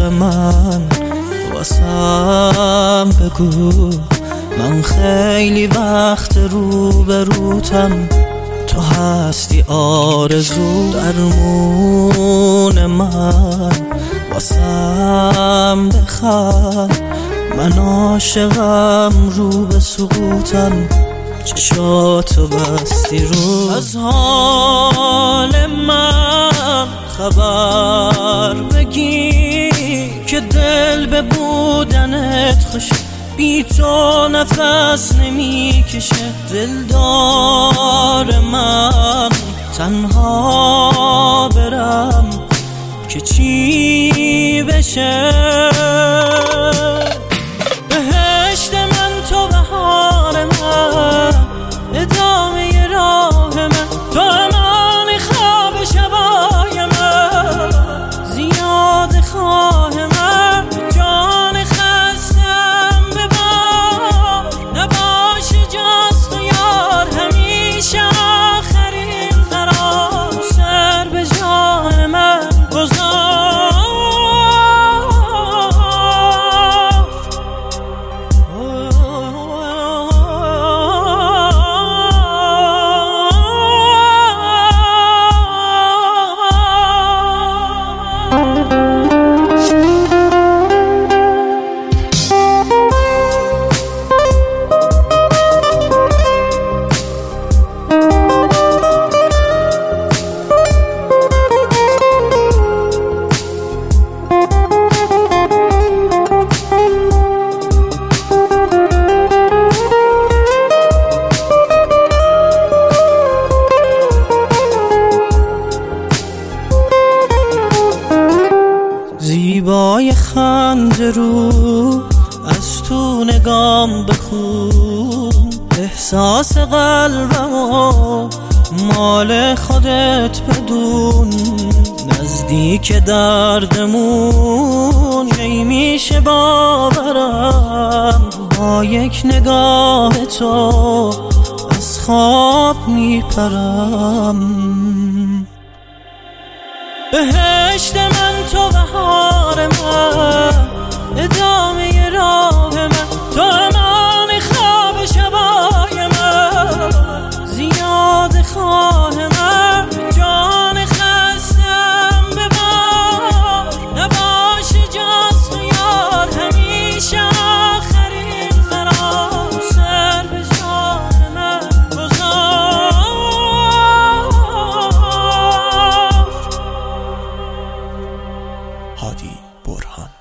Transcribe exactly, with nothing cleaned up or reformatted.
من واسم بگو، من خیلی وقت رو به روتم، تو هستی آرزو درمون من، واسم بخند، من عاشقم رو به سقوطم، چشاتو بستی رو. از حال من خبر بگیر که دل به بودنت خوشه، بی تو نفس نمیکشه. دلدار من تنها برم که چی بشه؟ بهشت من تو بهار من، ادامه راه من تو، امانی خواب شبای من، زیاد خواه من، جان خستم ببار، نباش جز تو یار، همیشه آخرین قرار، سر به جان من گذار. زیبای خنده رو از تو نگام بخون، احساس قلبمو مال خودت بدون، نزدیک دردمون کی میشه باورم، با یک نگاه تو از خواب میپرم. بهشت من تو بهار من، ادامه راه من تو، امان خواب شبای من، زیاد خواه من، جان خستم ببار، نباش جز تو یار، همیشه آخرین قرار، سر به جان من گذار. هادی برهان.